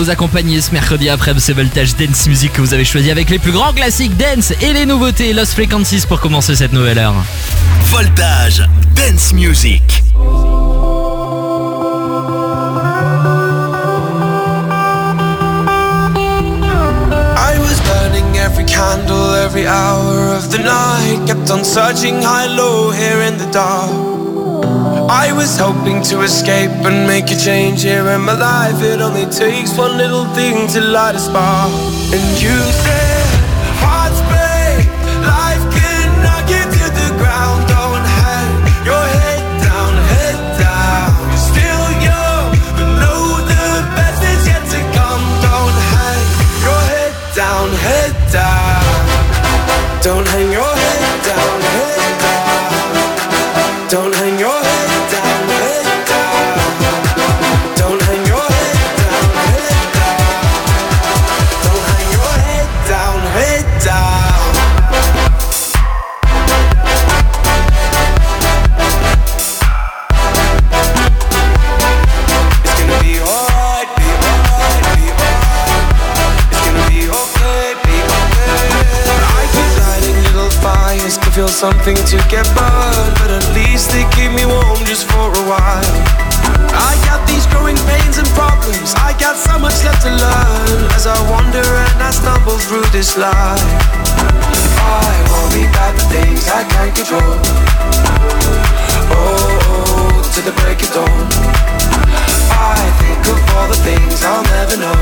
vous accompagner ce mercredi après ce voltage dance music que vous avez choisi avec les plus grands classiques dance et les nouveautés Lost Frequencies pour commencer cette nouvelle heure. Voltage Dance Music. I was burning every candle, every hour of the night. Kept on searching high, low, here in the dark. I was hoping to escape and make a change here in my life. It only takes one little thing to light a spark. And you said, hearts break, life can knock you to the ground. Don't hang your head down, head down. You're still young, but know the best is yet to come. Don't hang your head down, head down. Don't hang your head down, head down. Don't hang your head. Feel something to get burned, but at least they keep me warm just for a while. I got these growing pains and problems, I got so much left to learn as I wander and I stumble through this life. I worry about the things I can't control. Oh, to the break of dawn. I think of all the things I'll never know.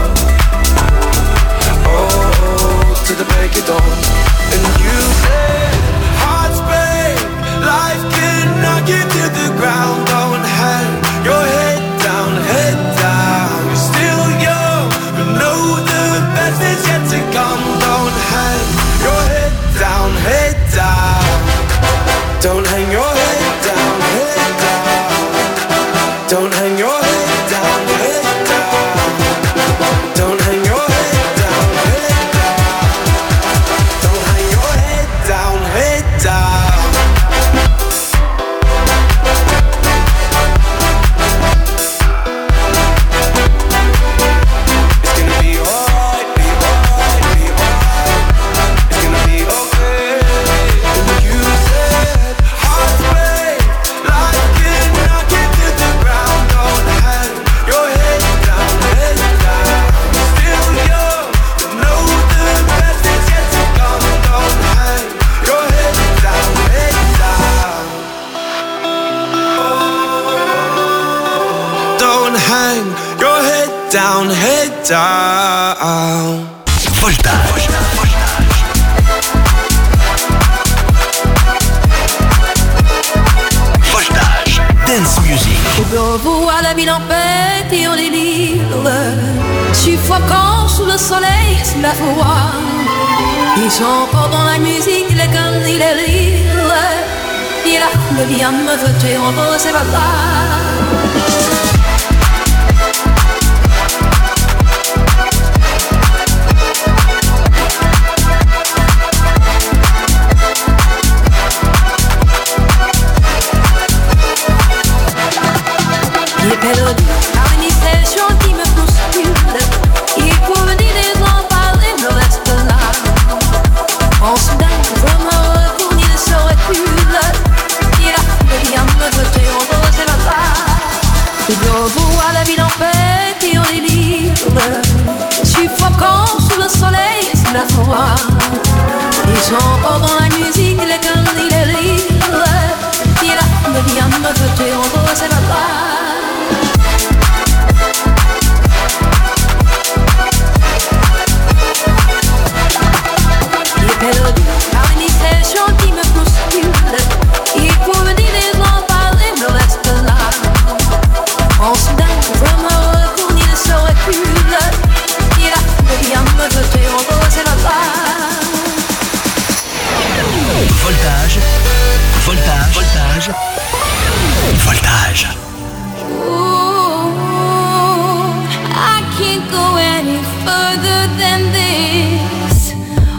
Oh, to the break of dawn. And you said, hearts break, life can knock you to the ground. Don't hang your head down, head down. You're still young, but know the best is yet to come. Don't hang your head down, head down. Don't hang your head down, head down. Don't hang your head down, head down. Don't hang your head down, head down. Don't hang your head down, head down. Down, head down. Voltage. Voltage. Dance music. Au bureau à la ville en paix et en délire, suffocant sous le soleil, sous la foi. Ils sont encore dans la musique, les cannes et les rires. Il a le bien me voter en beau, c'est pas grave. Les mélodies, par une expression qui me bouscule. Il faut me dire des gens parler, me reste là. En soudain, je me retourne, il se recule. Il a le bien me voter en beau, c'est pas grave. Le bureau à la ville en paix et en délire. Suffocant sous le soleil, c'est la foi. Ils sont encore dans la musique, les cannes et les rires. Il a le bien me voter en beau, c'est pas grave. Mélodie, par une expression qui me bouscule. Il faut me dire des gens parler, me reste là. En soudain, je me retourne, il se recule. Il a le bien me voter en beau, c'est pas grave. Voltage. Voltage. Voltage. Voltage. Ooh, I can't go any further than this.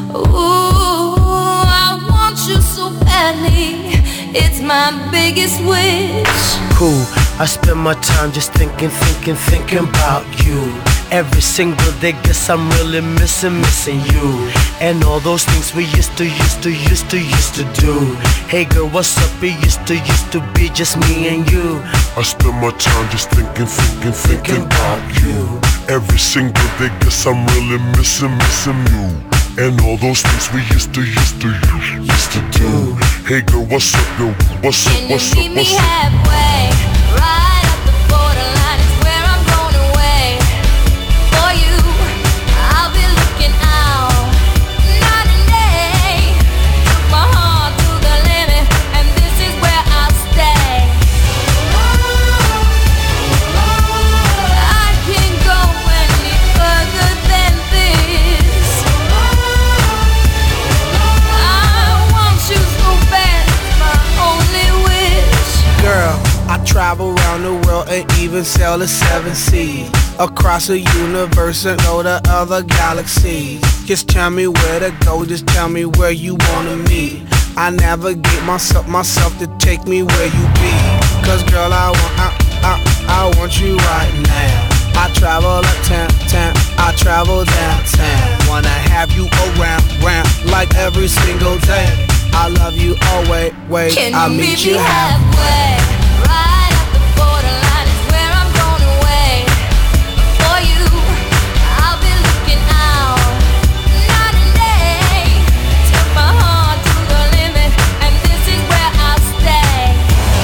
Ooh, I want you so badly. It's my biggest wish. Cool, I spend my time just thinking about you. Every single day, guess I'm really missing you. And all those things we used to do. Hey girl, what's up? It used to be just me and you. I spend my time just thinking about you. Every single day, guess I'm really missing you. And all those things we used to do. Hey girl, what's up, girl? What's up, what's up, Can you meet me what's up? halfway? Right at the borderline is where I'm going away. For you, I'll be looking out night and day. Took my heart to the limit, and this is where I'll stay. I can't go any further than this. I want you so bad, it's my only wish. Girl, I travel around the world and even sail the 7 seas. Across the universe and go to other galaxies. Just tell me where to go, just tell me where you wanna meet. I navigate myself to take me where you be. Cause girl, I want you right now. I travel uptown, I travel downtown. Wanna have you around, like every single day. I love you always, Can I'll you meet meet you me halfway. halfway? Right at the borderline is where I'm going away. For you, I'll be looking out night and day. Took my heart to the limit, and this is where I'll stay.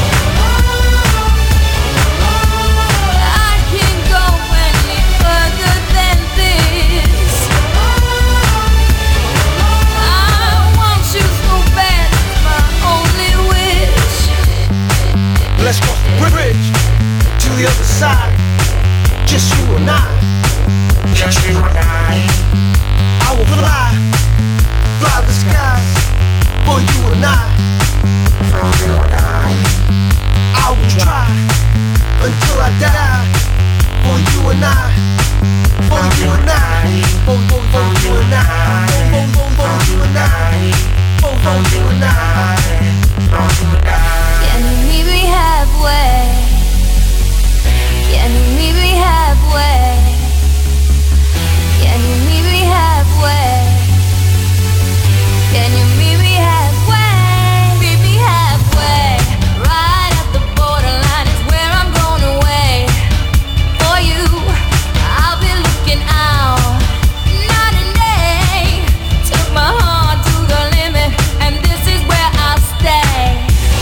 I can't go any further than this. I want you so bad, it's my only wish. Let's cross the bridge to the other side. Just you and I. Just you and I will fly the skies for you and I. I will try until I die for you and I. For you and I. For you and I. For you and I. For you and I. Can you meet me halfway? Can you meet me halfway? Can you meet me halfway? Can you meet me halfway? Meet me halfway. Right at the borderline is where I'm going away. For you, I'll be looking out night and day. Took my heart to the limit, and this is where I'll stay.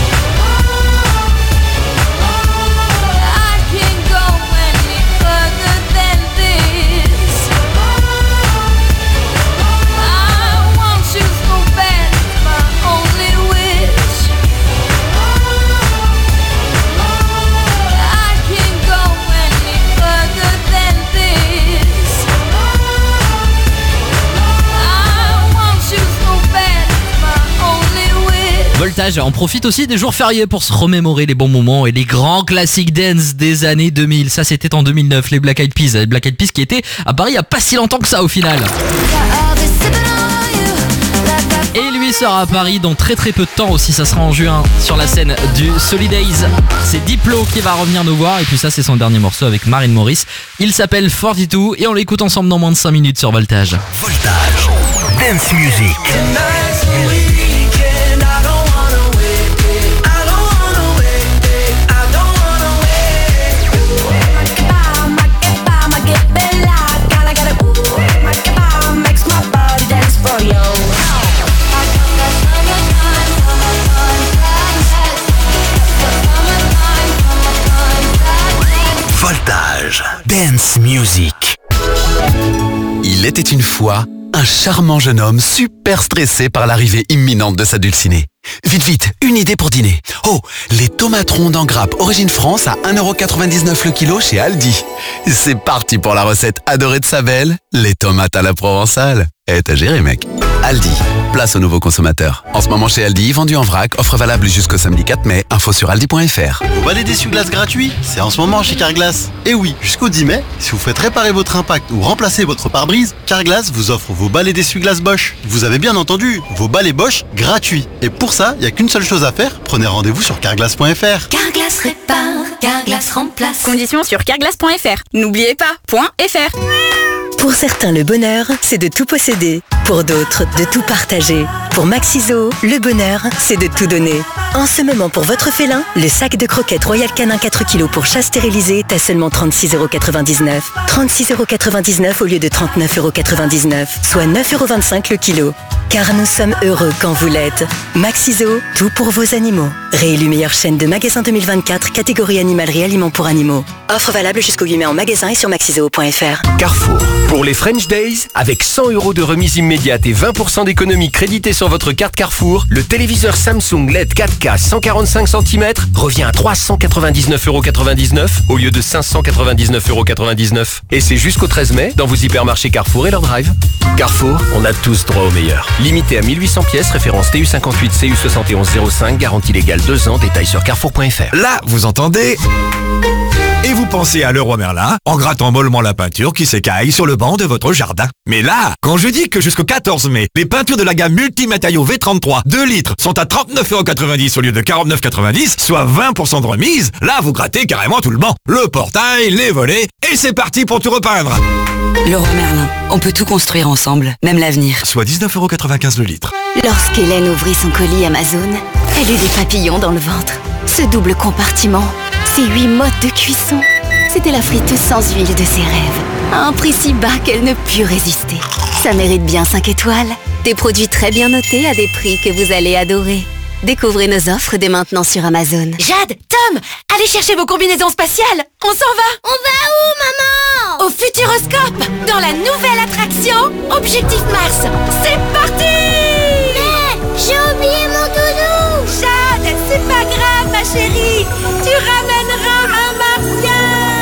I can't go any further than this. I want you so bad, it's my only wish. I can't go any further than this. I want you so bad, it's my only wish. Voltage en profite aussi des jours fériés pour se remémorer les bons moments et les grands classiques dance des années 2000. Ça, c'était en 2009, les Black Eyed Peas. Les Black Eyed Peas qui étaient à Paris il n'y a pas si longtemps que ça au final. Et lui sera à Paris dans très peu de temps aussi, ça sera en juin sur la scène du Solidays. C'est Diplo qui va revenir nous voir et puis ça c'est son dernier morceau avec Marine Morris. Il s'appelle 42 et on l'écoute ensemble dans moins de 5 minutes sur Voltage. Voltage, Dance Music. Voltage, Dance Music. Il était une fois un charmant jeune homme super stressé par l'arrivée imminente de sa dulcinée. Vite, une idée pour dîner. Oh, les tomates rondes en grappe origine France à 1,99€ le kilo chez Aldi. C'est parti pour la recette adorée de sa belle, les tomates à la provençale. T'as géré, mec. Aldi, place aux nouveaux consommateurs. En ce moment chez Aldi, vendu en vrac, offre valable jusqu'au samedi 4 mai, info sur aldi.fr. Vous balai d'essuie-glace gratuit, c'est en ce moment chez Carglass. Et oui, jusqu'au 10 mai, si vous faites réparer votre impact ou remplacer votre pare-brise, Carglass vous offre vos balais d'essuie-glace Bosch. Vous avez bien entendu, vos balais Bosch gratuits. Et pour ça, il n'y a qu'une seule chose à faire, prenez rendez-vous sur carglass.fr. Carglass répare. Carglass remplace. Conditions sur carglass.fr. N'oubliez pas, .fr. Pour certains, le bonheur, c'est de tout posséder. Pour d'autres, de tout partager. Pour Maxiso, le bonheur, c'est de tout donner. En ce moment, pour votre félin, le sac de croquettes Royal Canin 4 kg pour chat stérilisé est à seulement 36,99 €. 36,99 € au lieu de 39,99 €, soit 9,25 € le kilo. Car nous sommes heureux quand vous l'êtes. Maxiso, tout pour vos animaux. Réélu meilleure chaîne de magasins 2024, catégorie animalerie aliments pour animaux. Offre valable jusqu'au 8 mai en magasin et sur maxiso.fr. Carrefour. Pour les French Days, avec 100 € de remise immédiate et 20% d'économie créditée sur votre carte Carrefour, le téléviseur Samsung LED 4K 145 cm revient à 399,99 € au lieu de 599,99 €. Et c'est jusqu'au 13 mai dans vos hypermarchés Carrefour et leur drive. Carrefour, on a tous droit au meilleur. Limité à 1800 pièces, référence TU58 CU7105, garantie légale 2 ans, détails sur carrefour.fr. Là, vous entendez ? Et vous pensez à Leroy Merlin en grattant mollement la peinture qui s'écaille sur le banc de votre jardin. Mais là, quand je dis que jusqu'au 14 mai, les peintures de la gamme multimatériaux V33 2 litres sont à 39,90 € au lieu de 49,90 €, soit 20% de remise, là vous grattez carrément tout le banc. Le portail, les volets, et c'est parti pour tout repeindre. Leroy Merlin, on peut tout construire ensemble, même l'avenir. Soit 19,95 € le litre. Lorsqu'Hélène ouvrit son colis Amazon, elle eut des papillons dans le ventre. Ce double compartiment, ces 8 modes de cuisson, c'était la friteuse sans huile de ses rêves. À un prix si bas qu'elle ne put résister. Ça mérite bien 5 étoiles. Des produits très bien notés à des prix que vous allez adorer. Découvrez nos offres dès maintenant sur Amazon. Jade, Tom, allez chercher vos combinaisons spatiales. On s'en va. On va où, maman? Au Futuroscope, dans la nouvelle attraction Objectif Mars. C'est parti! Mais j'ai oublié mon doudou. Jade, c'est pas grave, ma chérie. Tu ramèneras un martien.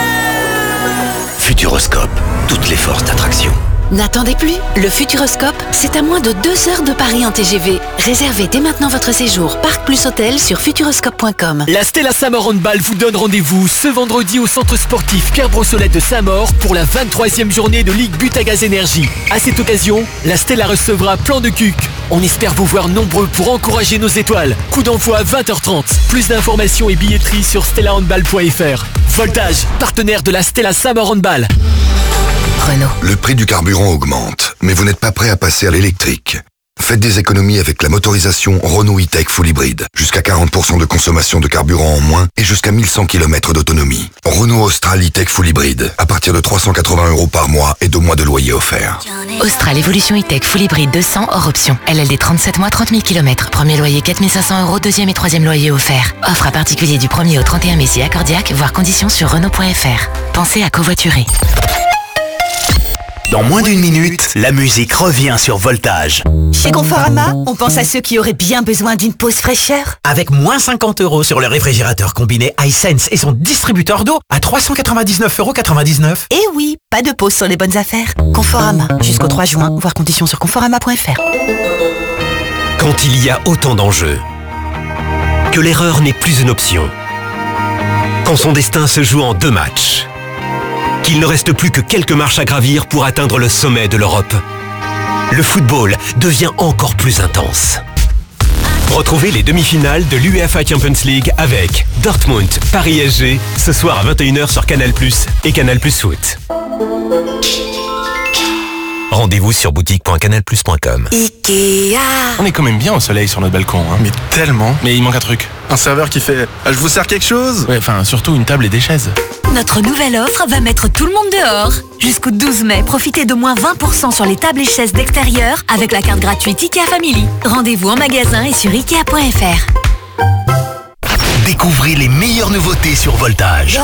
Futuroscope, toutes les forces d'attraction. N'attendez plus, le Futuroscope, c'est à moins de 2 heures de Paris en TGV. Réservez dès maintenant votre séjour Parc Plus Hôtel sur futuroscope.com. La Stella Saint-Maur Handball vous donne rendez-vous ce vendredi au centre sportif Pierre Brossolette de Saint-Maur pour la 23e journée de Ligue But à Gaz Énergie. À cette occasion, la Stella recevra Plan de Cuc. On espère vous voir nombreux pour encourager nos étoiles. Coup d'envoi à 20h30. Plus d'informations et billetterie sur stellahandball.fr. Voltage, partenaire de la Stella Saint-Maur Handball. Renault. Le prix du carburant augmente, mais vous n'êtes pas prêt à passer à l'électrique. Faites des économies avec la motorisation Renault E-Tech Full Hybrid. Jusqu'à 40% de consommation de carburant en moins et jusqu'à 1100 km d'autonomie. Renault Austral E-Tech Full Hybrid. À partir de 380 € par mois et 2 mois de loyer offerts. Austral Evolution E-Tech Full Hybrid 200 hors option. LLD 37 mois, 30 000 km. Premier loyer 4 500 €, deuxième et troisième loyer offert. Offre à particulier du 1er au 31 mai si accordiaque, voire conditions sur Renault.fr. Pensez à covoiturer. Dans moins d'une minute, la musique revient sur Voltage. Chez Conforama, on pense à ceux qui auraient bien besoin d'une pause fraîcheur. Avec moins 50 € sur le réfrigérateur combiné iSense et son distributeur d'eau à 399,99 €. Et oui, pas de pause sur les bonnes affaires. Conforama, jusqu'au 3 juin, voir conditions sur conforama.fr. Quand il y a autant d'enjeux, que l'erreur n'est plus une option, quand son destin se joue en 2 matchs, qu'il ne reste plus que quelques marches à gravir pour atteindre le sommet de l'Europe, le football devient encore plus intense. Retrouvez les demi-finales de l'UEFA Champions League avec Dortmund, Paris SG, ce soir à 21h sur Canal+ et Canal+ Foot. Rendez-vous sur boutique.canalplus.com. Ikea. On est quand même bien au soleil sur notre balcon, hein. Mais tellement. Mais il manque un truc. Un serveur qui fait « Je vous sers quelque chose ?» Ouais, enfin, surtout une table et des chaises. Notre nouvelle offre va mettre tout le monde dehors. Jusqu'au 12 mai, profitez de moins 20% sur les tables et chaises d'extérieur avec la carte gratuite Ikea Family. Rendez-vous en magasin et sur Ikea.fr. Découvrez les meilleures nouveautés sur Voltage.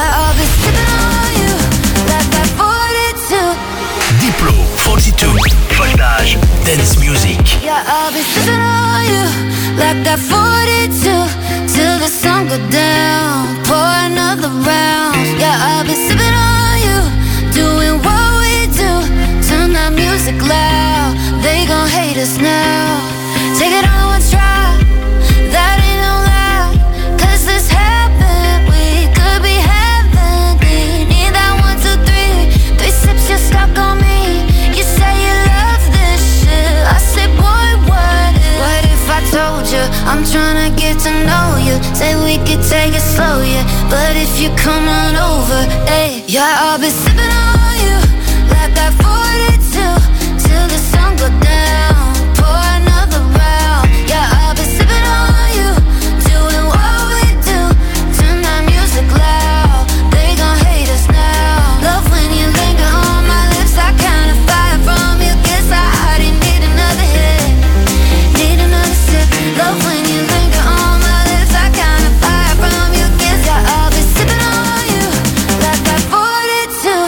Diplo, 42, Voltage, Dance Music. Yeah, I'll be sipping on you like that 42 till the sun go down. Pour another round. Yeah, I'll be sipping on you, doing what we do. Turn that music loud. They gon' hate us now. Take it on one try. That ain't no lie. 'Cause this happened. We could be heavenly. Need that 1, 2, 3. 3 sips, you're stuck on me. You say you love this shit. I say, boy, what if I told you I'm tryna get to know you. Say we could take it slow, yeah. But if you come on over, hey, yeah, I'll be sipping on you like that 42 till the sun go down. Pour another round, yeah, I'll be sipping on you, doing what we do. Turn that music loud, they gon' hate us now. Love when you linger on my lips, I kinda fire from you. Guess I already need another hit, need another sip. Love when you linger on my lips, I kinda fire from you. Guess I'll be sipping on you like that 42.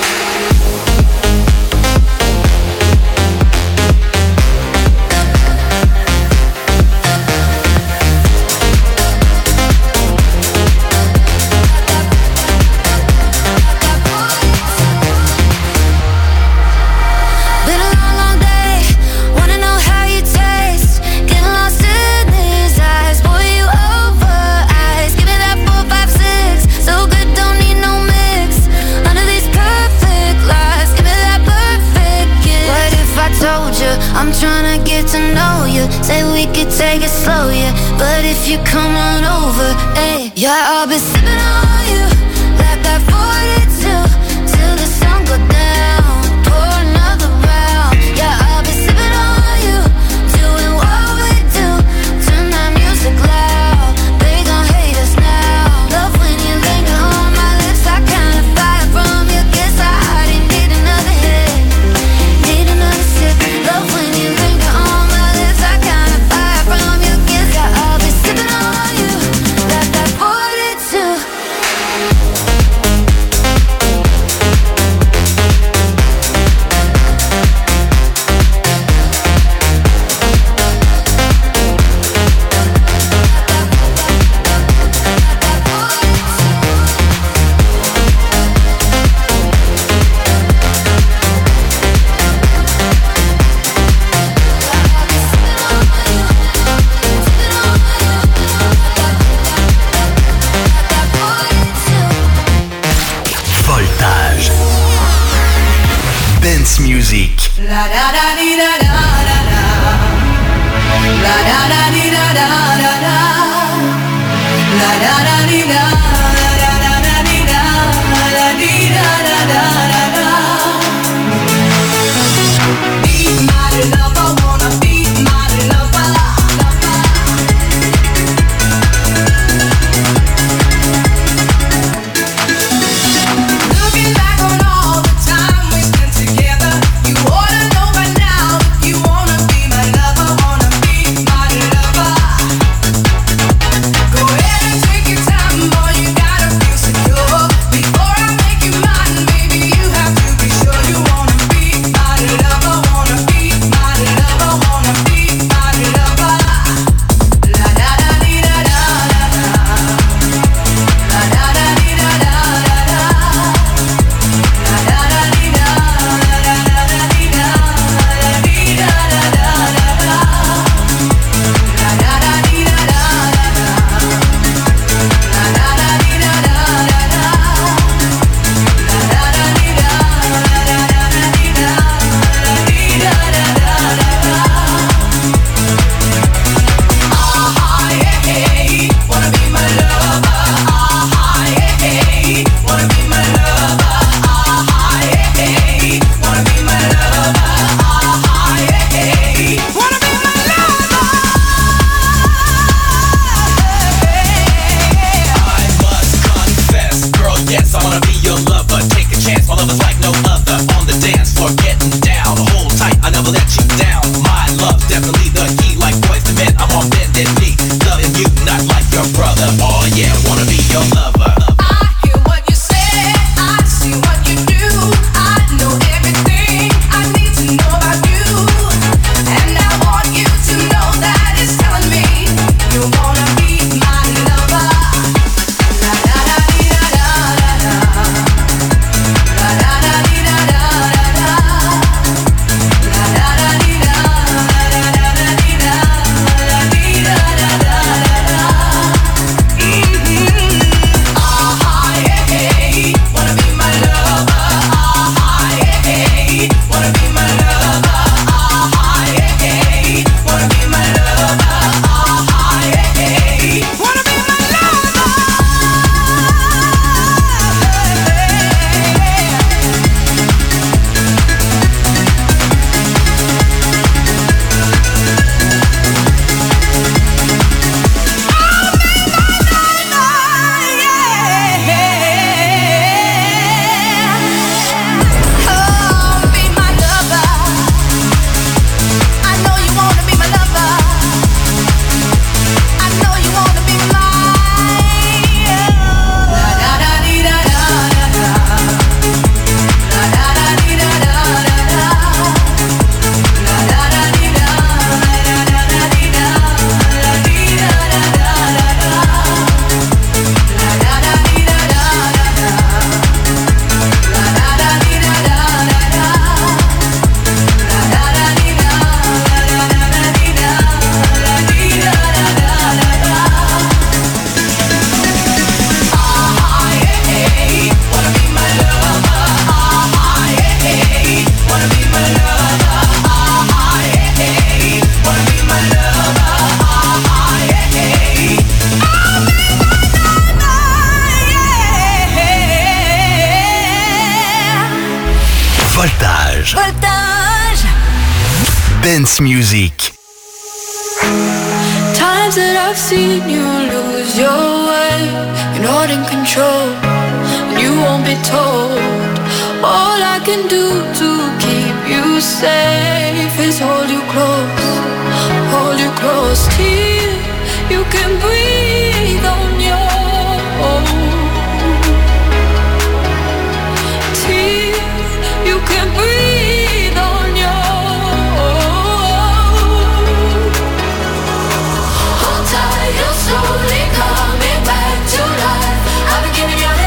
Been a long, long day, wanna know how you taste. Getting lost in these eyes, boy, you over ice. Give me that 4, 5, 6, so good, don't need no mix. Under these perfect lies, give me that perfect kiss. What if I told you, I'm tryna get to know you. Say we could take it slow, yeah. But if you come on over, hey, yeah, I'll be sipping on you like that 42 till the sun go down. Pour another round, yeah, I'll be sipping on you, doing what we do. Turn that music loud, they gon' hate us now. Love when you linger on my lips, I kinda fire from you. Guess I already need another hit, need another sip. Love when you linger on my lips, I kinda fire from you. Guess I'll be sipping on you like that 42. Voltage. Dance music. La da da di da da da da. La da da di da da da da. La da da di da da da da di da da di da da da da da. Be my lover, wanna be my lover. Looking back on all the time we spent together, you oughta know by now if you wanna be my lover, wanna be my lover. Go ahead and take your time, boy, you gotta feel secure. Before I make you mine, baby, you have to be sure you wanna be my lover, wanna be my lover, wanna be my lover. La da da di da da da da. La da da di da da da da. La da da di da da da da di da di da da da da da. La da da di da da da da. La da da di da da da da. La da da di da da da di da di da da da da. Ah yeah, hey, wanna be my lover. Ah yeah, hey, wanna be my lover. Ah yeah, hey, wanna be my lover. Ah yeah, hey, wanna be my lover. I must confess, girl, yes, I wanna be your lover. Take a chance, my lover's like no other. On the dance floor, getting down. Hold tight, I never let you down. My love, definitely the key. Like boys to men, I'm on bended knee. Loving you, not like your brother. Oh yeah, wanna be your lover. I hear what you say, I see what you do. I know everything I need to know about you, and I want you to know that it's telling me you wanna be my lover. La da da di da da da da. La da da di da da da da. La da da di da da da da di da di da da da da da. Dance Music. Times that I've seen you lose your way, you're not in control, and you won't be told. All I can do to keep you safe is hold you close till you can breathe on your own, till you can breathe on your own. Hold tight, you're slowly coming back to life. I've been giving your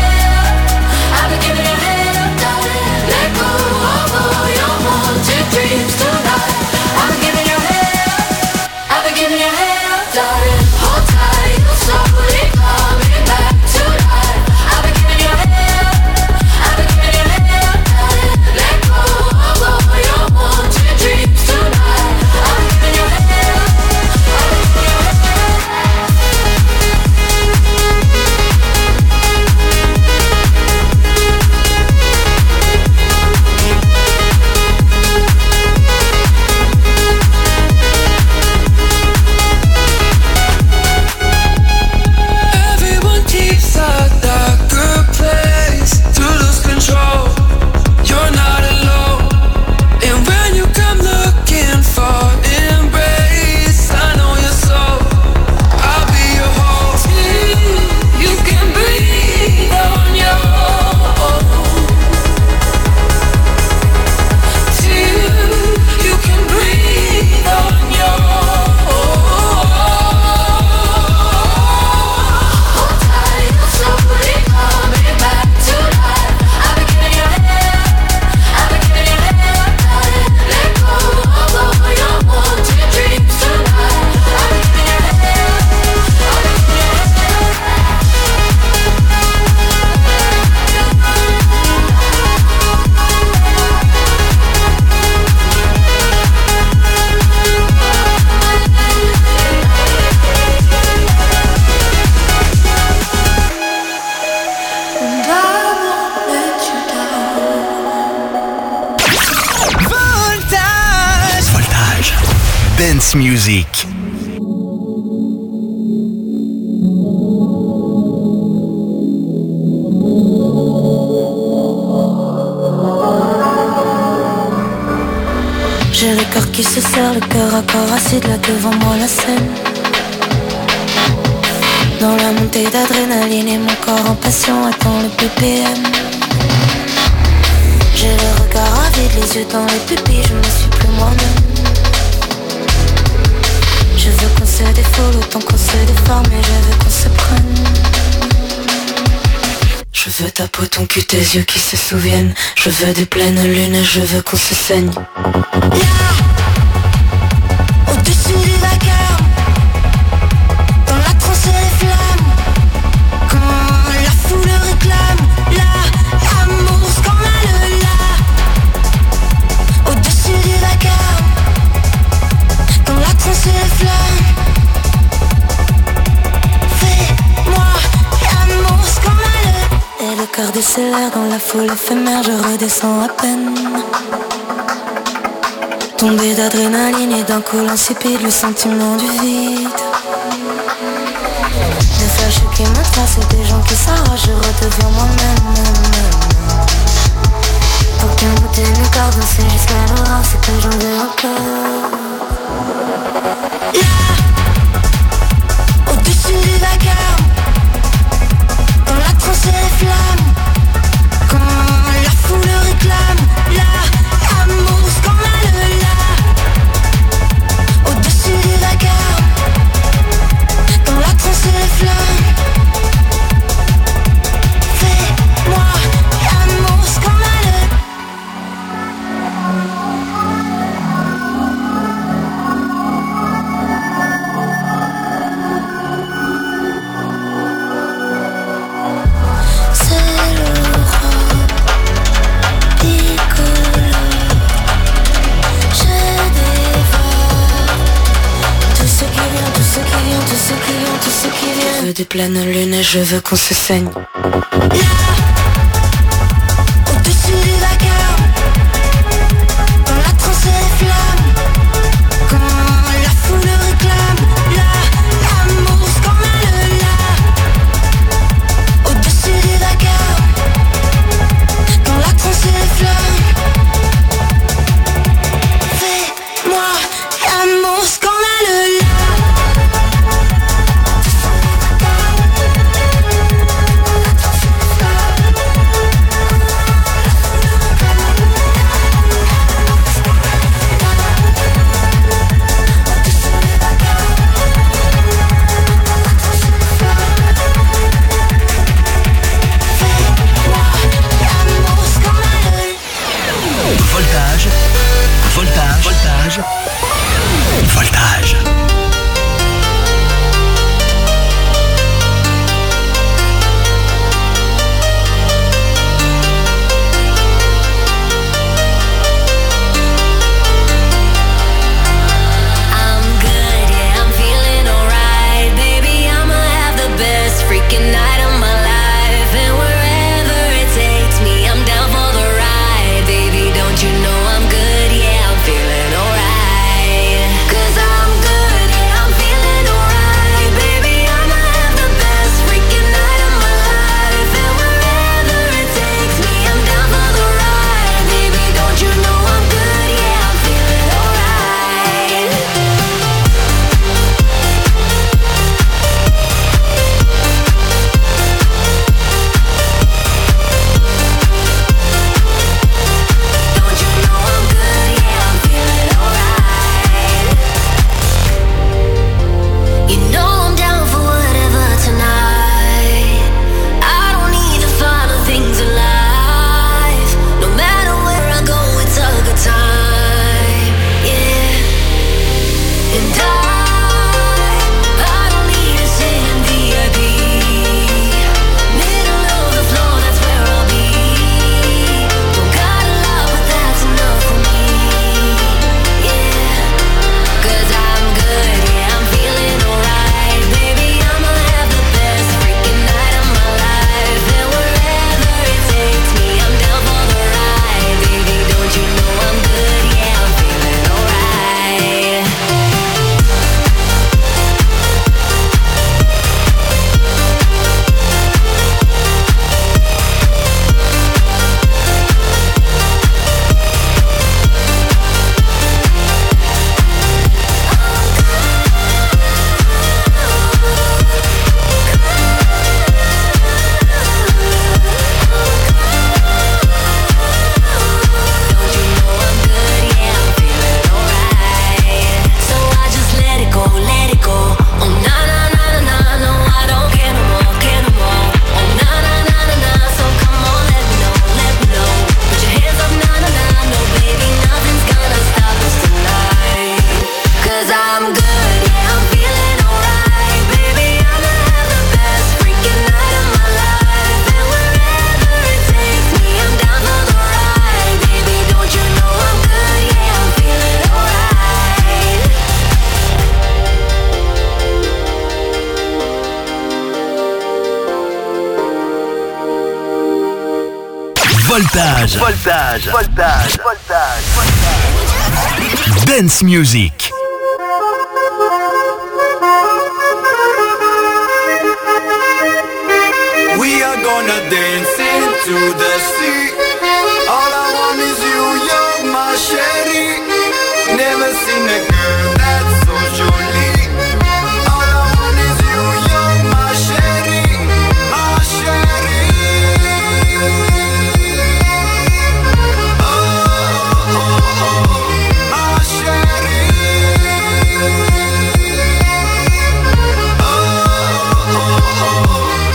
head up, darling. Let go of all your haunted dreams tonight. I've been giving your head up, darling. Hold tight, you're slowly coming back to life. I've been giving your head up, darling. Let go of all your haunted dreams tonight. I've been giving your head up. Everyone keeps a darker place to lose control. You're not alone, and when you come looking for embrace, I know your soul. I'll be your home till you can breathe on your own. Till you can breathe on your own. Hold tight, you're slowly coming back to life. I've been giving your head up, darling. Let go of all your haunted dreams tonight. I've been giving your head up. And I won't let you down. Voltage. Dance Music. J'ai le cœur qui se serre, le cœur à corps assis là devant moi la scène. Dans la montée d'adrénaline et mon corps en passion attend le BPM. J'ai le regard avide, les yeux dans les pupilles, je ne suis plus moi-même. Je veux qu'on se défoule autant qu'on se déforme, et je veux qu'on se prenne. Je veux ta peau, ton cul, tes yeux qui se souviennent. Je veux des pleines lunes, je veux qu'on se saigne. Au-dessus du vacarme, dans la transe et les flammes, quand la foule réclame l'amour scandaleux là. Au-dessus du vacarme, dans la transe et les flammes, fais-moi l'amour scandaleux. Et le cœur décélère dans la foule éphémère, je redescends à peine. Tombé d'adrénaline et d'un coup l'insipide, le sentiment du vide. Des flashs qui me tracent et des gens qui s'arrachent, je redeviens moi-même. Pour qu'un bout de mes corps danser jusqu'à l'aurore, c'est que j'en veux encore. Là, au-dessus du vacarme, dans la transe et les flammes, quand la foule réclame l'amour scandaleux là. Au-dessus du vacarme, dans la transe et les flammes, fais-moi l'amour scandaleux. Je veux des pleines lunes et je veux qu'on se saigne. Là, au-dessus du vacarme, dans la transe et les flammes, Voltage. Voltage. Voltage. Voltage. Dance Music. We are gonna dance into the sea. All I want is you, you're my sherry. Never seen a girl that's so jolie. All I want is you, you're my sherry. My sherry. Oh, oh, oh, oh, my sherry. Oh, oh, oh, oh.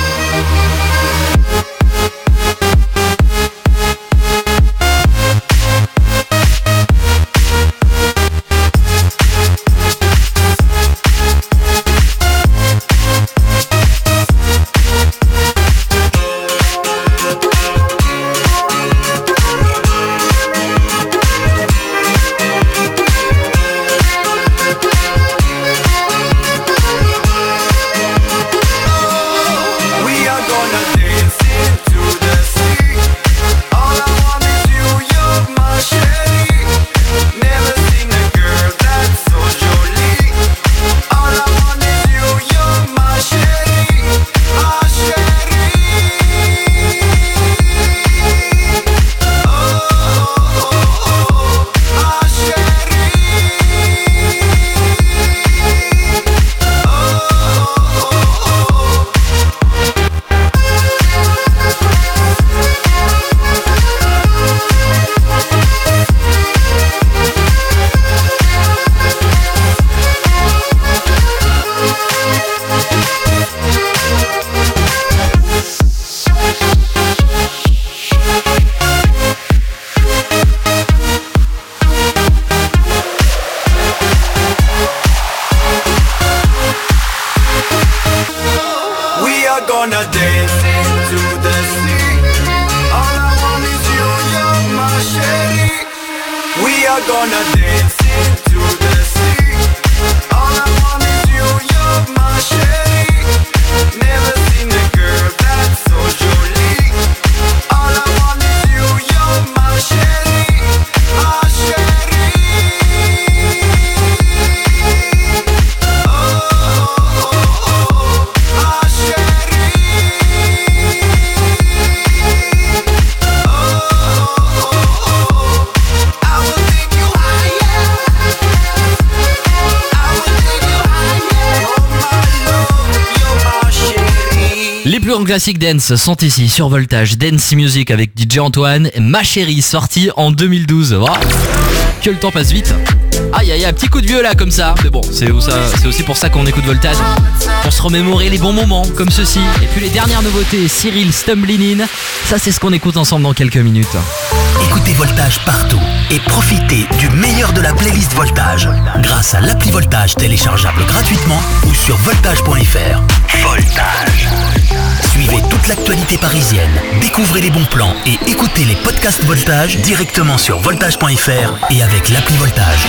Classic Dance sont ici sur Voltage. Dance Music avec DJ Antoine, Ma Chérie, sorti en 2012. Oh, que le temps passe vite. Aïe aïe, un petit coup de vieux là comme ça. Mais bon, c'est aussi pour ça qu'on écoute Voltage. Pour se remémorer les bons moments comme ceci. Et puis les dernières nouveautés, Cyril Stumbling In. Ça c'est ce qu'on écoute ensemble dans quelques minutes. Écoutez Voltage partout et profitez du meilleur de la playlist Voltage grâce à l'appli Voltage téléchargeable gratuitement ou sur voltage.fr. Voltage. Suivez toute l'actualité parisienne, découvrez les bons plans et écoutez les podcasts Voltage directement sur voltage.fr et avec l'appli Voltage.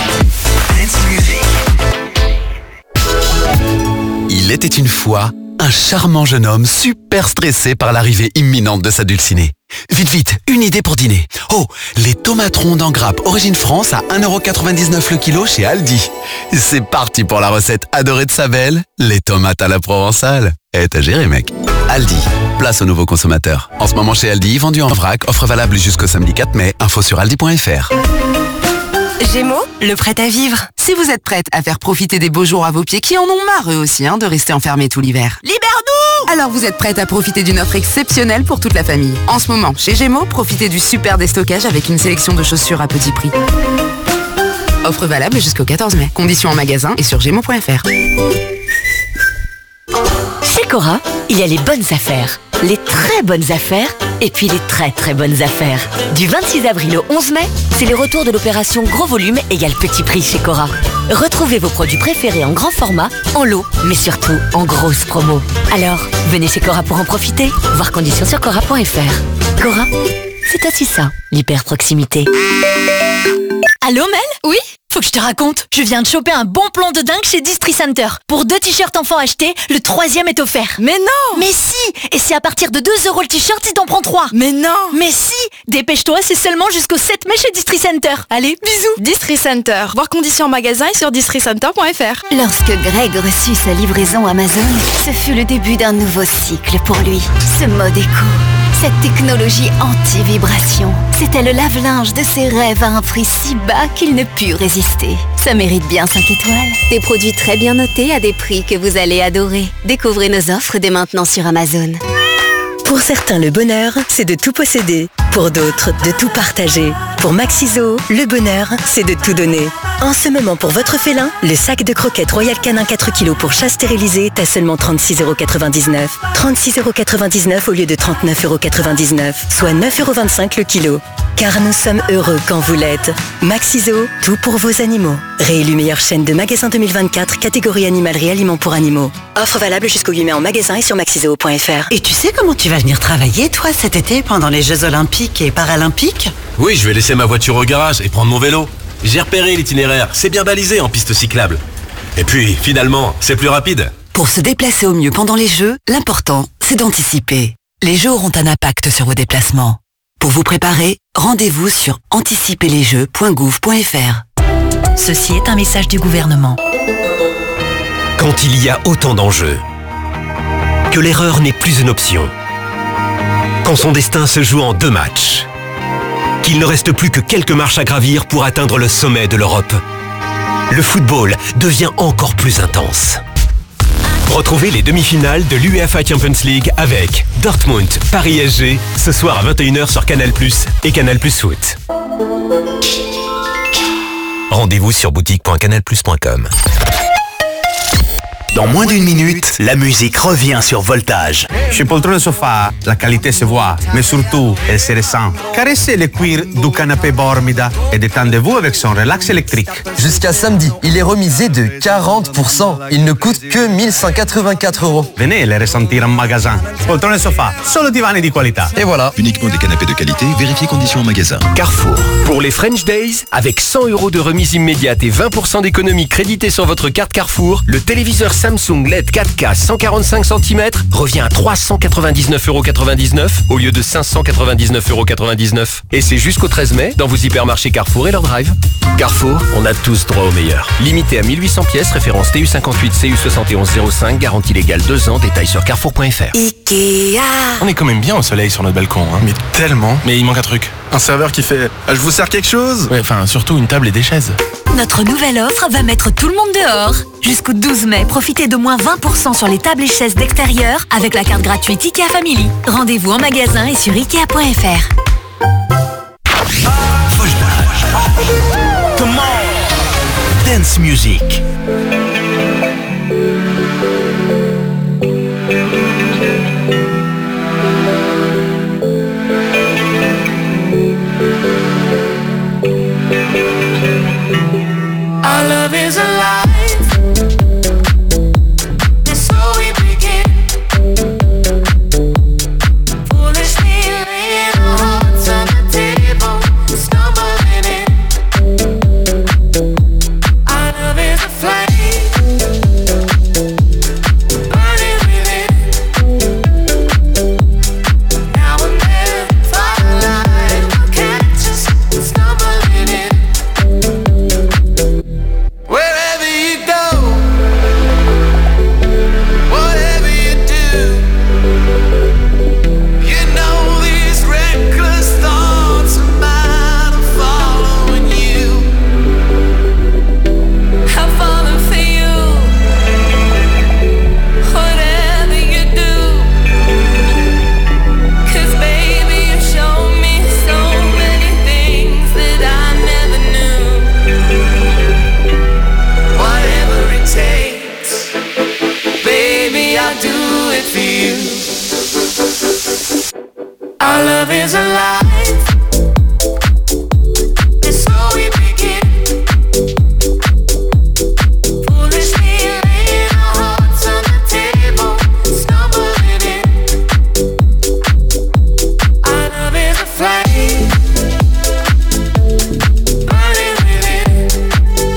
Il était une fois un charmant jeune homme super stressé par l'arrivée imminente de sa dulcinée. Vite, vite, une idée pour dîner. Oh, les tomates rondes en grappe origine France à 1,99€ le kilo chez Aldi. C'est parti pour la recette adorée de sa belle, les tomates à la provençale. T'as géré, mec. Aldi, place aux nouveaux consommateurs. En ce moment chez Aldi, vendu en vrac, offre valable jusqu'au samedi 4 mai, info sur aldi.fr. Gémeaux, le prêt à vivre. Si vous êtes prête à faire profiter des beaux jours à vos pieds qui en ont marre eux aussi de rester enfermés tout l'hiver. Libère-nous! Alors vous êtes prête à profiter d'une offre exceptionnelle pour toute la famille. En ce moment, chez Gémeaux, profitez du super déstockage avec une sélection de chaussures à petit prix. Offre valable jusqu'au 14 mai. Conditions en magasin et sur gémeaux.fr. Chez Cora, il y a les bonnes affaires, les très bonnes affaires et puis les très très bonnes affaires. Du 26 avril au 11 mai, c'est le retour de l'opération Gros Volume égale Petit Prix chez Cora. Retrouvez vos produits préférés en grand format, en lot, mais surtout en grosse promo. Alors, venez chez Cora pour en profiter. Voir conditions sur cora.fr. Cora, c'est aussi ça, l'hyper proximité. Allô Mel ? Oui ? Faut que je te raconte, je viens de choper un bon plan de dingue chez Distri Center. Pour 2 t-shirts enfants achetés, le 3e est offert. Mais non! Mais si! Et c'est à partir de 2 € le t-shirt si t'en prends 3. Mais non! Mais si! Dépêche-toi, c'est seulement jusqu'au 7 mai chez Distri Center. Allez, bisous! Distri Center. Voir conditions en magasin et sur districenter.fr. Lorsque Greg reçut sa livraison Amazon, ce fut le début d'un nouveau cycle pour lui. Ce mode éco, cette technologie anti-vibration, c'était le lave-linge de ses rêves à un prix si bas qu'il ne put résister. Ça mérite bien 5 étoiles. Des produits très bien notés à des prix que vous allez adorer. Découvrez nos offres dès maintenant sur Amazon. Pour certains, le bonheur, c'est de tout posséder. Pour d'autres, de tout partager. Pour Maxiso, le bonheur, c'est de tout donner. En ce moment, pour votre félin, le sac de croquettes Royal Canin 4 kg pour chat stérilisé est à seulement 36,99 €. 36,99 € au lieu de 39,99 €, soit 9,25 € le kilo. Car nous sommes heureux quand vous l'êtes. Maxiso, tout pour vos animaux. Réélu meilleure chaîne de magasins 2024, catégorie animalerie aliments pour animaux. Offre valable jusqu'au 8 mai en magasin et sur maxiso.fr. Et tu sais comment tu vas venir travailler, toi, cet été, pendant les Jeux Olympiques et Paralympiques? Oui, je vais laisser ma voiture au garage et prendre mon vélo. J'ai repéré l'itinéraire, c'est bien balisé en piste cyclable. Et puis, finalement, c'est plus rapide. Pour se déplacer au mieux pendant les Jeux, l'important, c'est d'anticiper. Les Jeux auront un impact sur vos déplacements. Pour vous préparer, rendez-vous sur anticiperlesjeux.gouv.fr. Ceci est un message du gouvernement. Quand il y a autant d'enjeux, que l'erreur n'est plus une option, quand son destin se joue en 2 matchs, qu'il ne reste plus que quelques marches à gravir pour atteindre le sommet de l'Europe, le football devient encore plus intense. Retrouvez les demi-finales de l'UEFA Champions League avec Dortmund, Paris SG, ce soir à 21 h sur Canal+ et Canal+ Foot. Rendez-vous sur boutique.canalplus.com. Dans moins d'1 minute, la musique revient sur Voltage. Chez Poltrone Sofa, la qualité se voit, mais surtout, elle se ressent. Caressez le cuir du canapé Bormida et détendez-vous avec son relax électrique. Jusqu'à samedi, il est remisé de 40%. Il ne coûte que 1184 €. Venez les ressentir en magasin. Poltrone Sofa, solo divani di qualità. Et voilà. Uniquement des canapés de qualité, vérifiez conditions en magasin. Carrefour. Pour les French Days, avec 100 € de remise immédiate et 20% d'économie créditée sur votre carte Carrefour, le téléviseur Samsung LED 4K 145 cm revient à 399,99 € au lieu de 599,99 €. Et c'est jusqu'au 13 mai dans vos hypermarchés Carrefour et leur drive. Carrefour, on a tous droit au meilleur. Limité à 1800 pièces, référence TU58 CU7105, garantie légale 2 ans, détails sur carrefour.fr. Ikea. On est quand même bien au soleil sur notre balcon, hein. Mais tellement. Mais il manque un truc. Un serveur qui fait « Je vous sers quelque chose ?» Ouais, enfin, surtout une table et des chaises. Notre nouvelle offre va mettre tout le monde dehors. Jusqu'au 12 mai, profitez de moins 20% sur les tables et chaises d'extérieur avec la carte gratuite Ikea Family. Rendez-vous en magasin et sur Ikea.fr. Come on! Dance music. Our love is alive, and so we begin. Foolishly laying our hearts on the table, stumbling in. Our love is a flame, burning within. Now and then, firelight will catch us, stumbling in. Wherever you go, whatever you do, you know these reckless thoughts are mine, I'm following you. I'm falling for you, whatever you do. 'Cause baby, you show me so many things that I never knew. Whatever it takes, baby, I'll do it for you. Our love is alive, and so we begin. Foolishly laying our hearts on the table, stumbling in. Our love is a flame, burning within.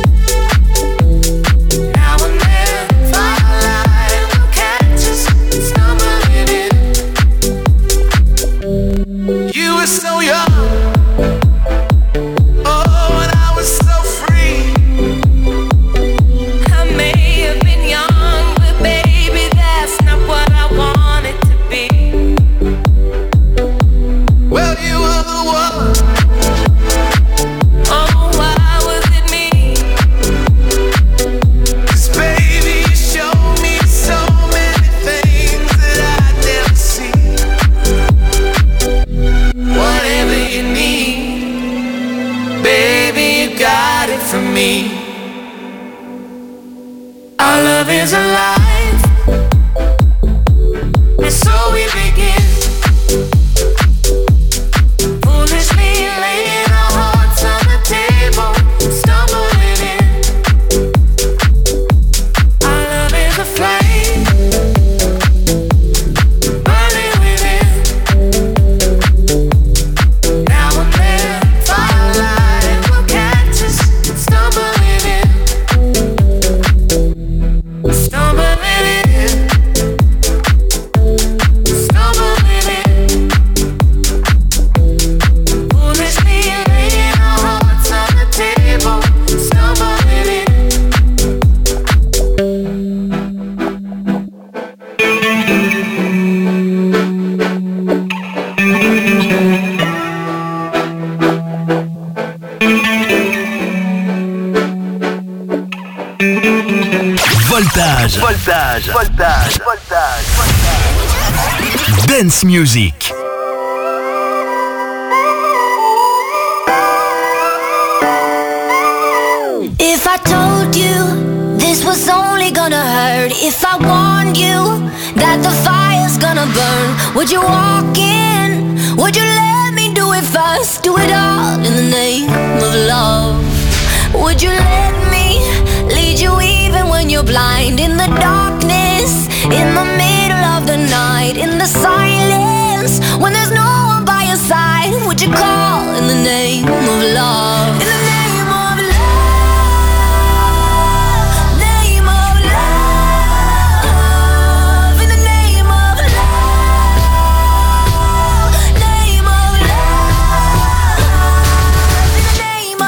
Voltage. Voltage. Voltage. Voltage. Dance music. If I told you this was only gonna hurt, if I warned you that the fire's gonna burn, would you walk in? Would you let me do it first? Do it all in the name of love. Would you let me lead you even when you're blind? In the darkness, in the middle of the night, in the silence, when there's no one by your side, would you call in the name of love? In the name of love, name of love, in the name of love, name of love, in the name of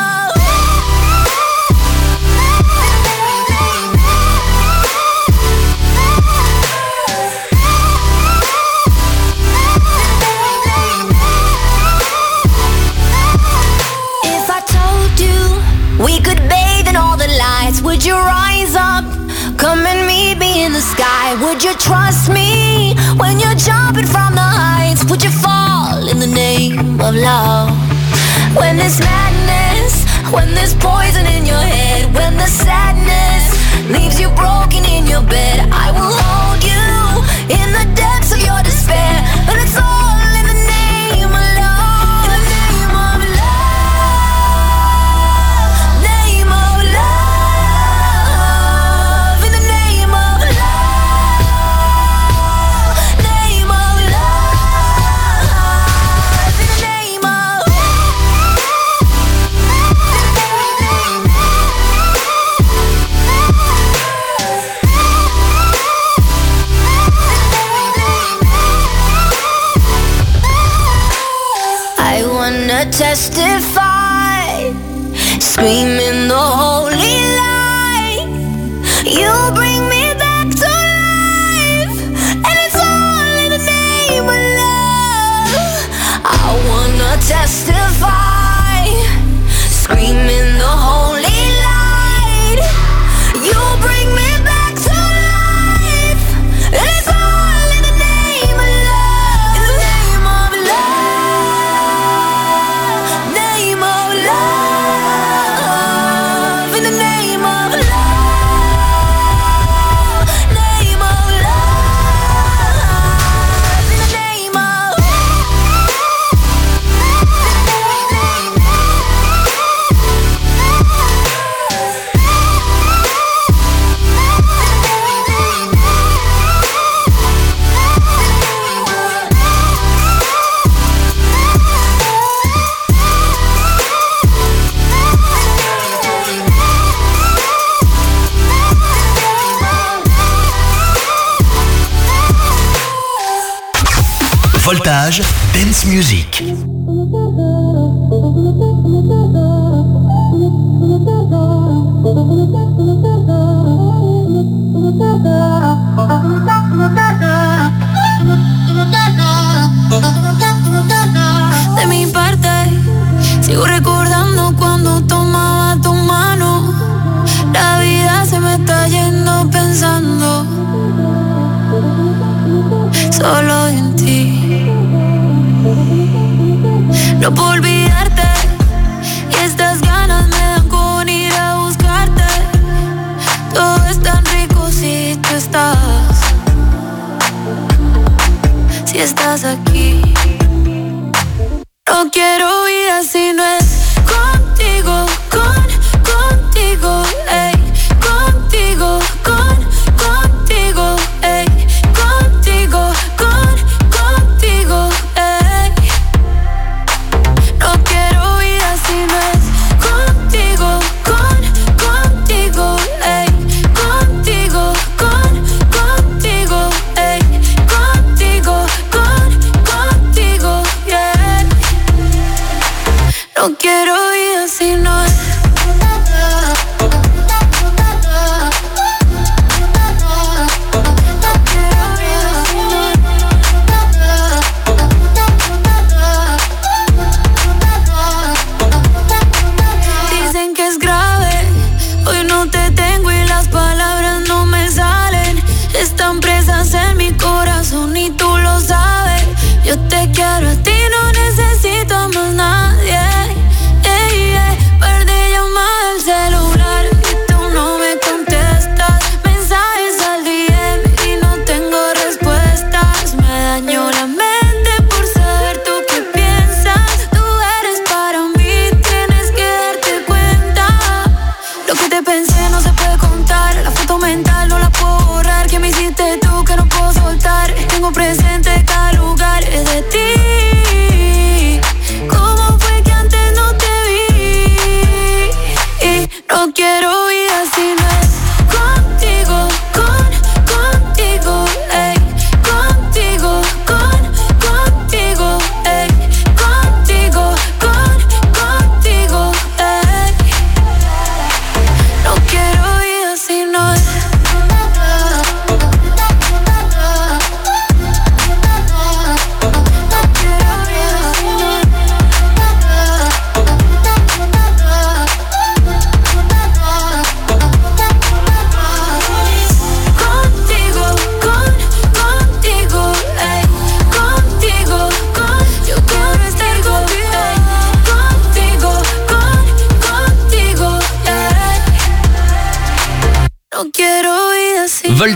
we could bathe in all the lights. Would you rise up? Come and meet me in the sky. Would you trust me when you're jumping from the heights? Would you fall in the name of love? When there's madness, when there's poison in your head, when the sadness leaves you broken in your bed, I will hold you in the depths of your despair. And it's all in the name of love. In the name of love, name of love, in the name of love, name of love, in the name of I wanna testify, screaming the holy light. You bring me back to life, and it's all in the name of love. I wanna testify, screaming the holy light. You bring me back to life, and it's all in the name of love. In the name of love, name of love, in the name of love, name of love, in the name of Voltage Dance Music. De mi parte, sigo recordando cuando tomaba tu mano. La vida se me está yendo pensando solo en ti. No puedo olvidarte y estas ganas me dan con ir a buscarte. Todo es tan rico si tú estás, si estás aquí. No quiero vida si no es contigo, contigo, ey, contigo, contigo, ey, contigo, contigo, ey. No quiero vida si no es contigo, contigo, ey, contigo, contigo, ey, contigo, contigo, yeah. No quiero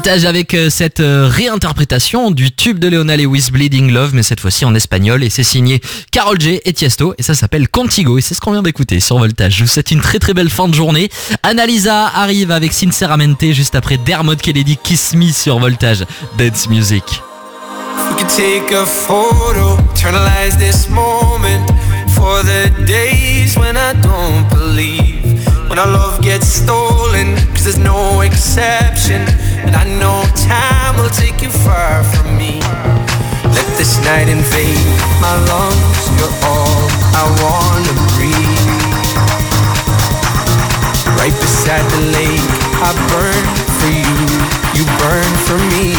Voltage avec cette réinterprétation du tube de Leona Lewis, Bleeding Love, mais cette fois-ci en espagnol, et c'est signé Karol G et Tiesto, et ça s'appelle Contigo, et c'est ce qu'on vient d'écouter sur Voltage. Je vous souhaite une très très belle fin de journée. Annalisa arrive avec Sinceramente juste après Dermot Kennedy, Kiss Me sur Voltage Dance Music. We could take a photo, eternalize this moment for the days when I don't believe, when our love gets stolen, cause there's no exception, and I know time will take you far from me. Let this night invade my lungs, you're all I wanna breathe. Right beside the lake, I burn for you, you burn for me.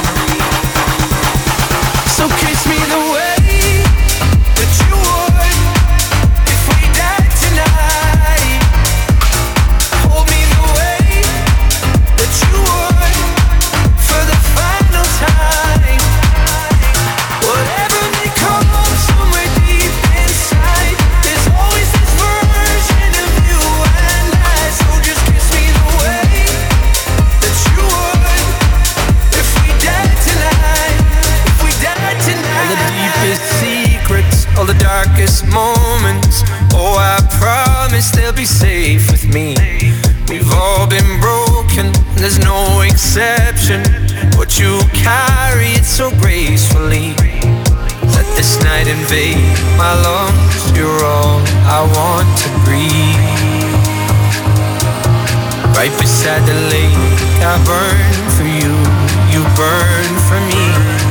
So kiss me the way that you would if we died tonight. Hold me the way that you would for the final time. Whatever may come somewhere deep inside, there's always this version of you and I. So just kiss me the way that you would if we died tonight. All the deepest secrets, all the darkest moments, oh I promise they'll be safe with me. We've all been broken, there's no exception. What you carry it so gracefully. Let this night invade my lungs, you're all I want to breathe. Right beside the lake, I burn for you, you burn for me.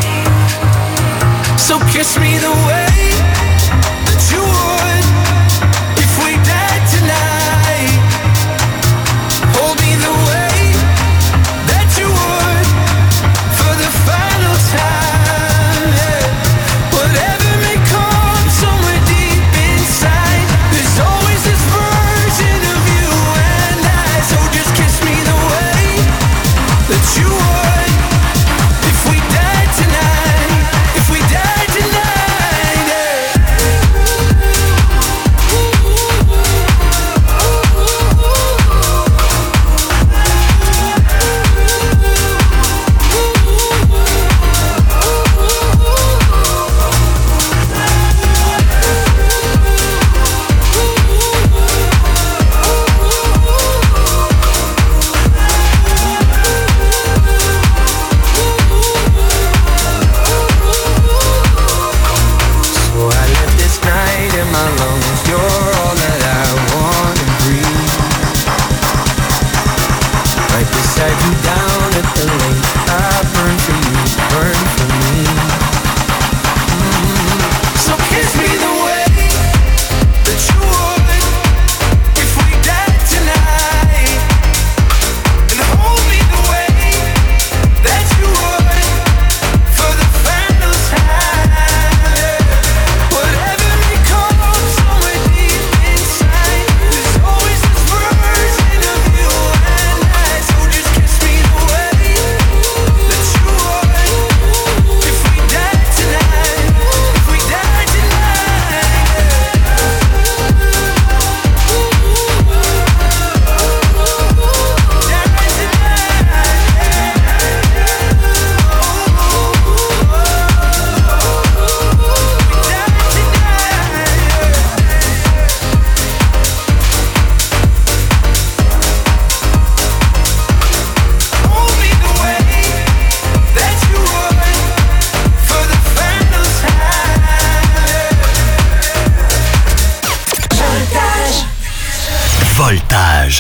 So kiss me the way that you would if we died tonight. Hold me the way that you would for the final time. Yeah. Whatever may come somewhere deep inside, there's always this version of you and I. So just kiss me the way that you would if we died tonight. If we died. Voltage.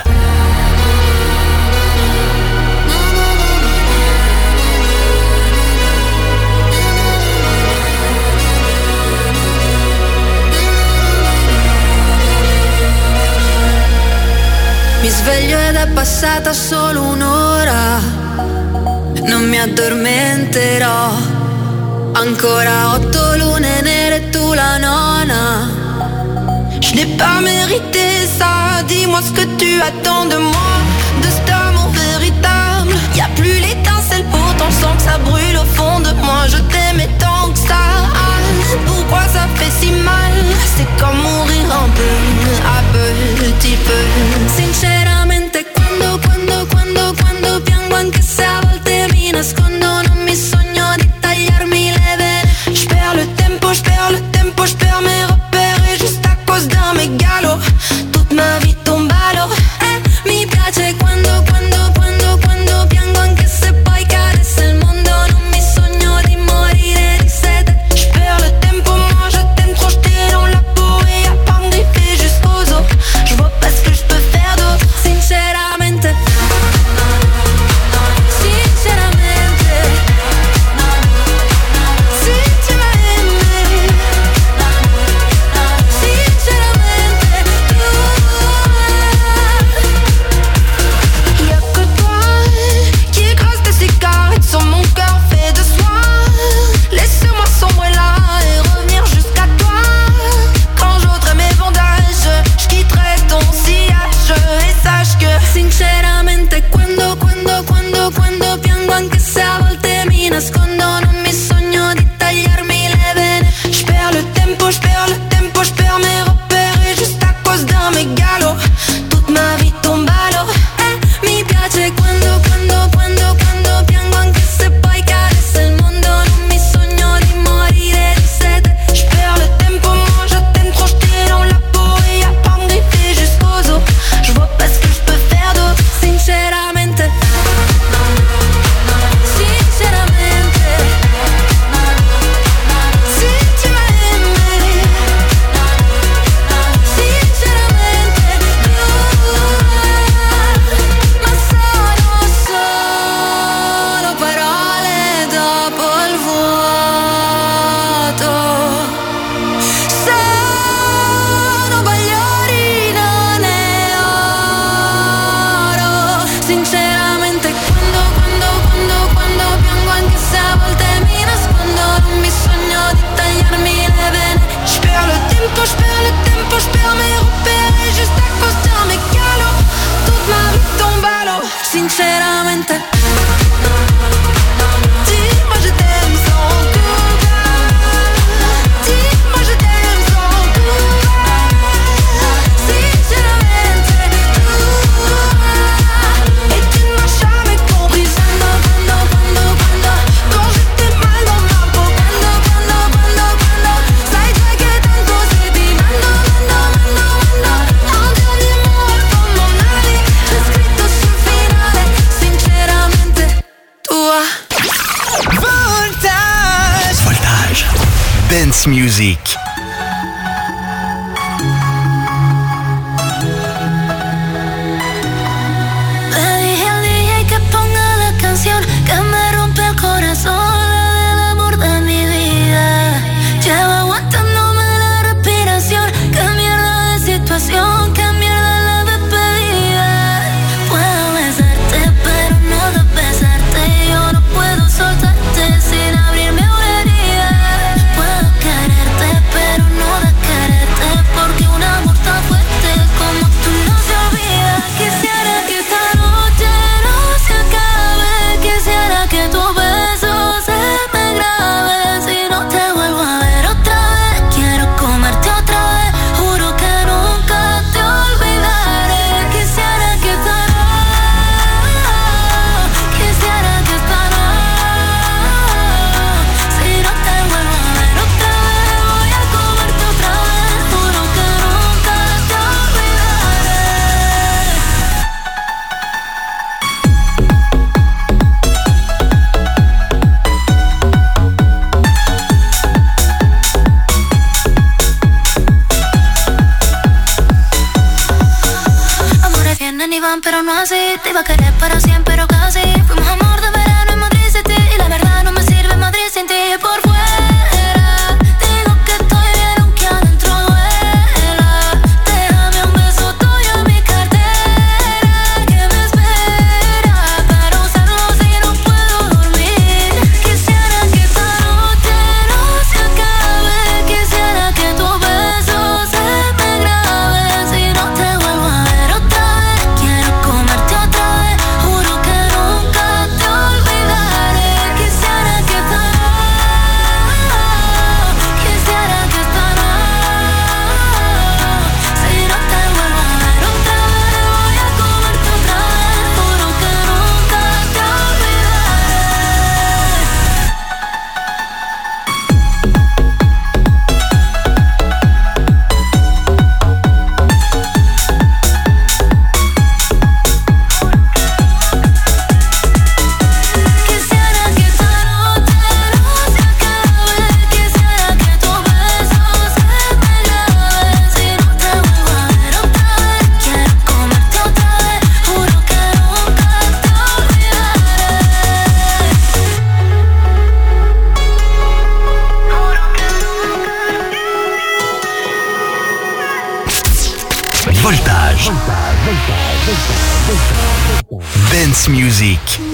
Mi sveglio ed è passata solo un'ora, non mi addormenterò. Ancora 8 lune nere e tu la nona. Je n'ai pas mérité ça, dis-moi ce que tu attends de moi, de cet amour véritable. Y'a plus l'étincelle, pourtant je sens que ça brûle au fond de moi. Je t'aimais tant que ça, pourquoi ça fait si mal? C'est comme mourir un peu, à petit peu. Sinceramente quando piango anche se a volte nascondo, non mi sogno di tagliarmi le vene. J'perds le tempo, j'perds mes repères juste à cause d'un mégalo. Toute ma vie tombe à l'eau. Mi piace quando piango anche se poi carezza il mondo. Non mi sogno di morire di sete. J'perds le tempo, moi je t'aime trop, j't'ai dans la peau et y'a pas me griffer jusqu'aux os. J'vois pas ce que j'peux faire d'autre, sinceramente. Sinceramente, si tu m'as aimé, sinceramente, ma solo parole dopo il vuoto. Sono bagliori, non è oro. Sinceramente quando piango anche se a volte mi nascondo, non mi sogno di tagliarmi le vene. J'perds le tempo, j'perds mes repères juste à cause d'un mégalo. Toute ma vie tombe à l'eau, sinceramente. Dis-moi je t'aime sans couvert. Dis-moi je t'aime sans couvert. Sinceramente, et tu ne m'as jamais compris. Quand j'étais mal dans ma peau. Sai già che tanto sei di mano. Un dernier mot con mon ali, c'è scritto sul finale. Sinceramente, tua. Voltage. Dance music. Le dije al DJ que ponga la canción que me rompe el corazón, la del amor de mi vida. Llevo aguantándome la respiración. Qué mierda de situación, qué mierda la despedida. Puedo besarte pero no de besarte. Yo no puedo soltarte sin abrirme una herida. Puedo quererte pero no de quererte, porque un amor tan fuerte como tú no se olvida. Quisiera que esta noche no se acabe. Quisiera que tu beso se me grabe. Si no te vuelvo a ver otra vez, quiero comerte otra vez. Juro que nunca te olvidaré. Quisiera que esta noche, quisiera que esta noche, si no te vuelvo a ver otra vez, voy a comerte otra vez. Juro que nunca te olvidaré. Amores vienen y van, pero no así. Te iba a querer para siempre, pero casi. Fuimos amor de verano en Madrid City, y la verdad no me sirve Madrid sin ti. Por fuera digo que estoy bien aunque adentro duela. Déjame un beso tuyo en mi cartera que me espera para usarlo si no puedo dormir. Quisiera que esta noche no se acabe. Quisiera que tu beso se me grabe. Si no te vuelvo a ver otra vez, quiero comerte otra vez. Juro que nunca te olvidaré. Quisiera que esta noche, quisiera que esta noche, si no te vuelvo a ver otra vez, voy a comerte otra vez. Juro que nunca te Quisiera que esta noche no se acabe. Quisiera que tu beso se me grabe. Si no te vuelvo a ver otra vez, quiero comerte otra vez. Juro que nunca te Voltage. Dance music.